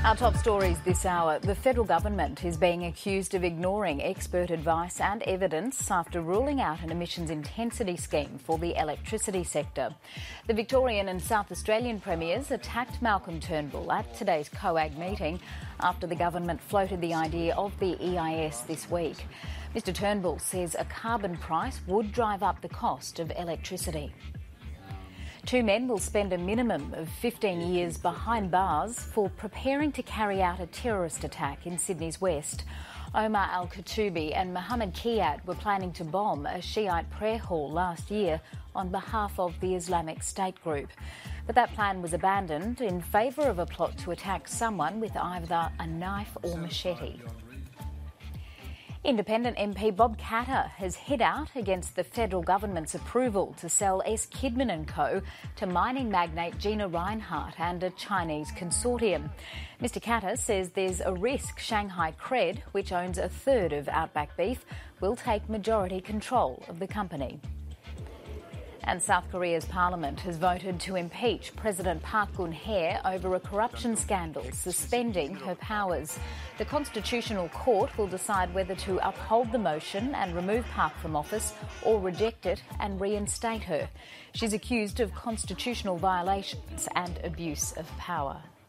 Our top stories this hour. The federal government is being accused of ignoring expert advice and evidence after ruling out an emissions intensity scheme for the electricity sector. The Victorian and South Australian premiers attacked Malcolm Turnbull at today's COAG meeting after the government floated the idea of the EIS this week. Mr Turnbull says a carbon price would drive up the cost of electricity. Two men will spend a minimum of 15 years behind bars for preparing to carry out a terrorist attack in Sydney's west. Omar Al-Khatoubi and Mohammed Kiat were planning to bomb a Shiite prayer hall last year on behalf of the Islamic State group. But that plan was abandoned in favour of a plot to attack someone with either a knife or machete. Independent MP Bob Katter has hit out against the federal government's approval to sell S. Kidman & Co. to mining magnate Gina Rinehart and a Chinese consortium. Mr Katter says there's a risk Shanghai Cred, which owns a third of Outback Beef, will take majority control of the company. And South Korea's parliament has voted to impeach President Park Geun-hye over a corruption scandal, suspending her powers. The Constitutional Court will decide whether to uphold the motion and remove Park from office or reject it and reinstate her. She's accused of constitutional violations and abuse of power.